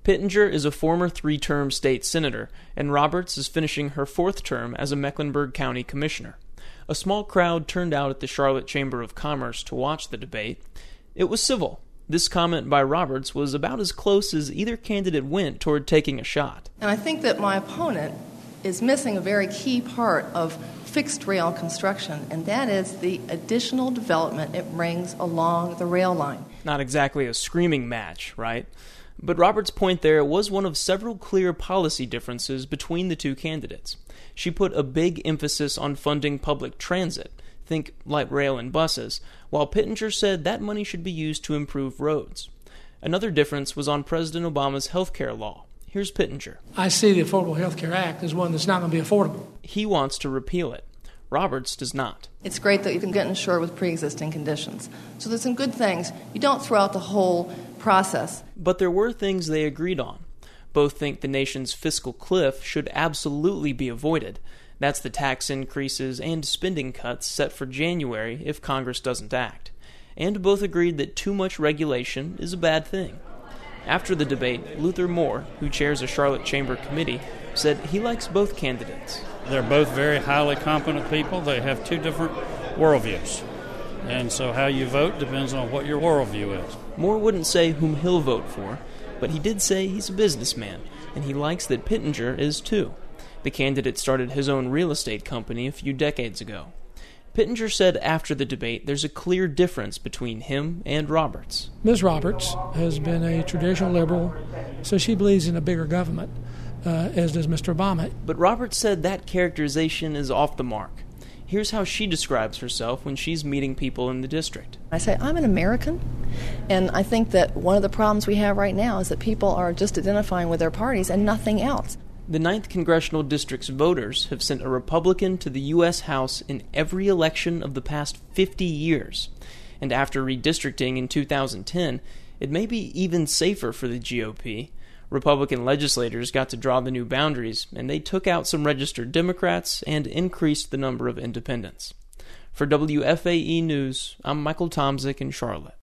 Pittenger is a former 3-term state senator, and Roberts is finishing her 4th term as a Mecklenburg County commissioner. A small crowd turned out at the Charlotte Chamber of Commerce to watch the debate. It was civil. This comment by Roberts was about as close as either candidate went toward taking a shot. And I think that my opponent is missing a very key part of fixed rail construction, and that is the additional development it brings along the rail line. Not exactly a screaming match, right? But Roberts' point there was one of several clear policy differences between the two candidates. She put a big emphasis on funding public transit, think light rail and buses, while Pittenger said that money should be used to improve roads. Another difference was on President Obama's health care law. Here's Pittenger. I see the Affordable Health Care Act as one that's not going to be affordable. He wants to repeal it. Roberts does not. It's great that you can get insured with pre-existing conditions. So there's some good things. You don't throw out the whole process. But there were things they agreed on. Both think the nation's fiscal cliff should absolutely be avoided. That's the tax increases and spending cuts set for January if Congress doesn't act. And both agreed that too much regulation is a bad thing. After the debate, Luther Moore, who chairs a Charlotte Chamber committee, said he likes both candidates. They're both very highly competent people. They have two different worldviews. And so how you vote depends on what your worldview is. Moore wouldn't say whom he'll vote for, but he did say he's a businessman, and he likes that Pittenger is too. The candidate started his own real estate company a few decades ago. Pittenger said after the debate there's a clear difference between him and Roberts. Ms. Roberts has been a traditional liberal, so she believes in a bigger government, as does Mr. Obama. But Roberts said that characterization is off the mark. Here's how she describes herself when she's meeting people in the district. I say, I'm an American, and I think that one of the problems we have right now is that people are just identifying with their parties and nothing else. The 9th Congressional District's voters have sent a Republican to the U.S. House in every election of the past 50 years. And after redistricting in 2010, it may be even safer for the GOP. Republican legislators got to draw the new boundaries, and they took out some registered Democrats and increased the number of independents. For WFAE News, I'm Michael Tomzik in Charlotte.